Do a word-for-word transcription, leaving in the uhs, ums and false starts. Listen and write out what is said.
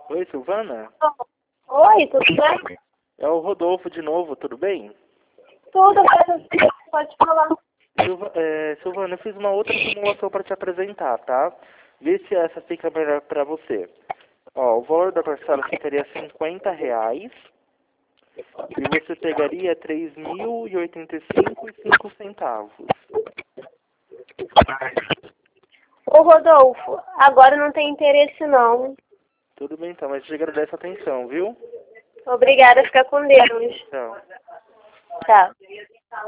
Oi, Silvana? Oi, tudo bem? É o Rodolfo de novo, tudo bem? Tudo bem, pode falar. Silva, é, Silvana, eu fiz uma outra simulação para te apresentar, tá? Vê se essa fica melhor para você. Ó, o valor da parcela ficaria cinquenta reais e você pegaria três mil e oitenta e cinco e cinco centavos. Ô Rodolfo, agora não tem interesse não. Tudo bem então, mas te agradeço a atenção, viu? Obrigada, fica com Deus. Tchau. Tchau.